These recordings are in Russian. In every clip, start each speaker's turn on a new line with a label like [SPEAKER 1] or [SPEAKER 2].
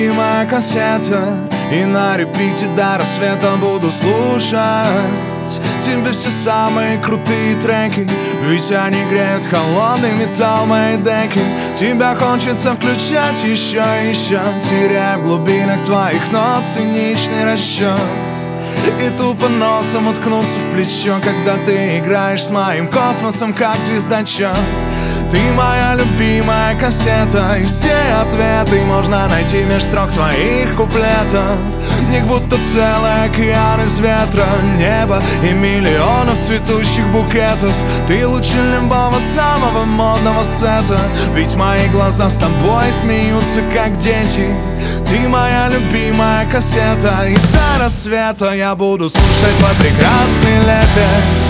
[SPEAKER 1] любимая кассета, и на репите до рассвета буду слушать тебе все самые крутые треки, ведь они греют холодный металл моей деки. Тебя хочется включать еще и еще, теряя в глубинах твоих нот циничный расчет, и тупо носом уткнуться в плечо, когда ты играешь с моим космосом, как звездочет. Ты моя любимая кассета, и все ответы можно найти меж строк твоих куплетов. В них будто целый океан из ветра, неба и миллионов цветущих букетов. Ты лучше любого самого модного сета, ведь мои глаза с тобой смеются, как дети. Ты моя любимая кассета, и до рассвета я буду слушать твой прекрасный лепет.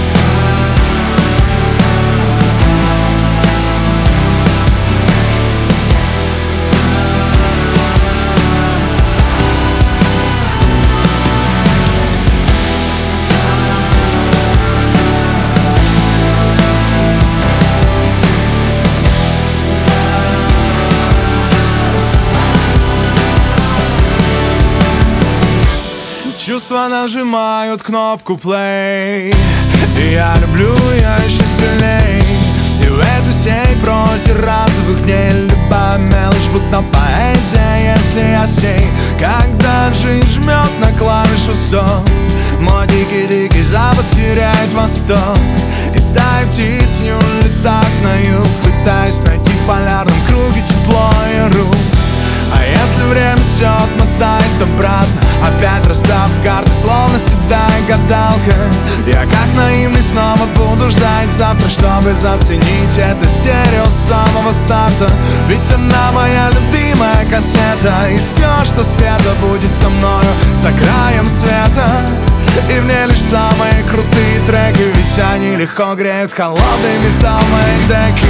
[SPEAKER 1] Чувства нажимают кнопку play, и я люблю ее еще сильней. И в этой всей прозе разовых дней любая мелочь будто поэзия, если я с ней. Когда жизнь жмет на клавишу стоп, мой дикий-дикий запад теряет восток, и стаи птиц не улетают на юг, пытаясь найти в полярном круге тепло и рук. А если время все отмотает обратно, опять расстав карты, словно седая гадалка, я как наивный снова буду ждать завтра, чтобы заценить это стерео с самого старта. Ведь она моя любимая кассета, и все, что спето, будет со мною за краем света. И в ней лишь самые крутые треки, ведь они легко греют холодный металл моей деки.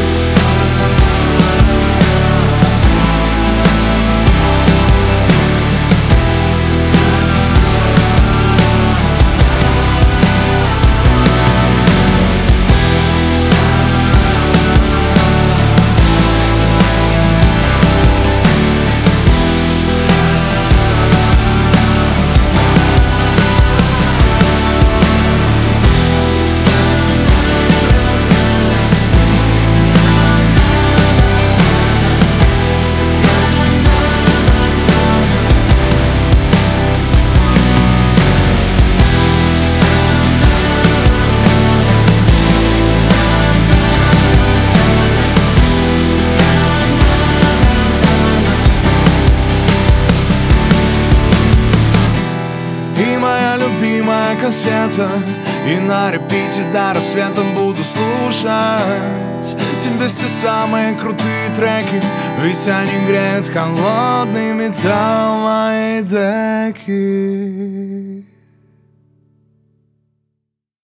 [SPEAKER 1] Любимая кассета, и на репите до рассвета буду слушать тебе все самые крутые треки, ведь они греют холодный металл моей деки.